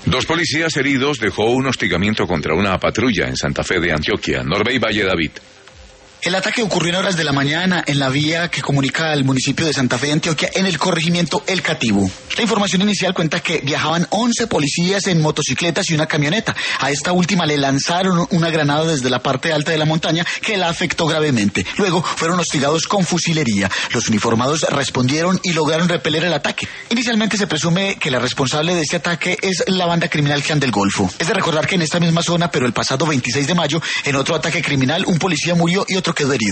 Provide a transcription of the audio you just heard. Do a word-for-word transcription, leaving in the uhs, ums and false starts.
Dos policías heridos dejó un hostigamiento contra una patrulla en Santa Fe de Antioquia. Norbey Valle David. El ataque ocurrió en horas de la mañana en la vía que comunica al municipio de Santa Fe de Antioquia en el corregimiento El Cativo. La información inicial cuenta que viajaban once policías en motocicletas y una camioneta. A esta última le lanzaron una granada desde la parte alta de la montaña que la afectó gravemente. Luego fueron hostigados con fusilería. Los uniformados respondieron y lograron repeler el ataque. Inicialmente se presume que la responsable de este ataque es la banda criminal Clan del Golfo. Es de recordar que en esta misma zona, pero el pasado veintiséis de mayo, en otro ataque criminal, un policía murió y otro quedó herido.